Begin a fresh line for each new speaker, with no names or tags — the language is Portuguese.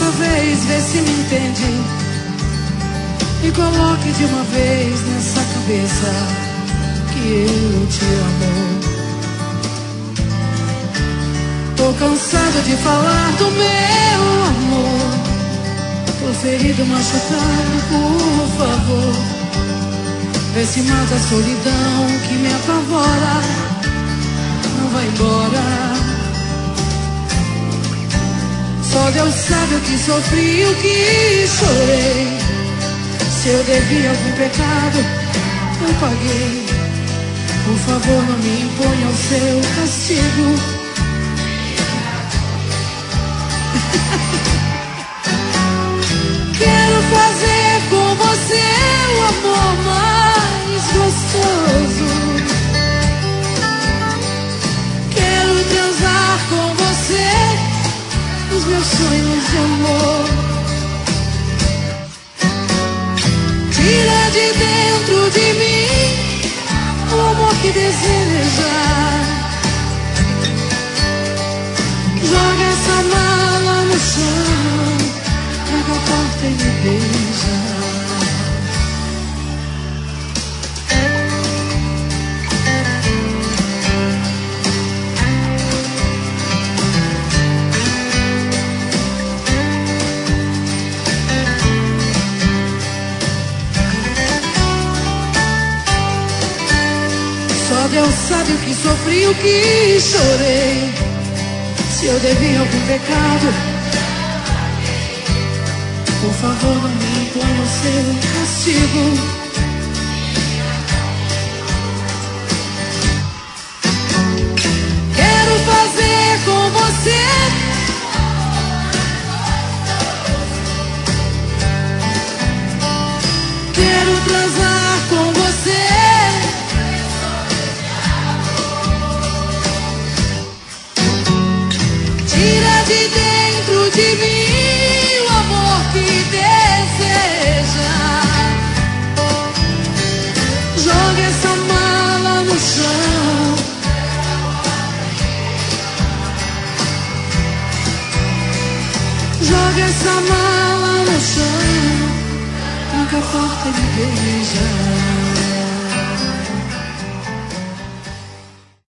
dessa vez, vê se me entende. E coloque de uma vez nessa cabeça que eu te amo. Tô cansado de falar do meu amor. Tô ferido, machucado, por favor. Vê se mata a solidão que me apavora. Não vai embora. Só Deus sabe o que sofri e o que chorei. Se eu devia algum pecado, eu paguei. Por favor, não me imponha o seu castigo. Quero fazer com você o amor mais gostoso. Quero transar com você os meus sonhos de amor. Tira de dentro de mim o amor que deseja. Joga essa mala no chão, pega a porta e me beija. Só Deus sabe o que sofri e o que chorei. Se eu devia algum pecado, por favor, não me imponha o seu castigo. Quero fazer com você quero transar com você. Tira de dentro de mim o amor que deseja. Joga essa mala no chão. Joga essa mala no chão. Tranca a porta e me beija.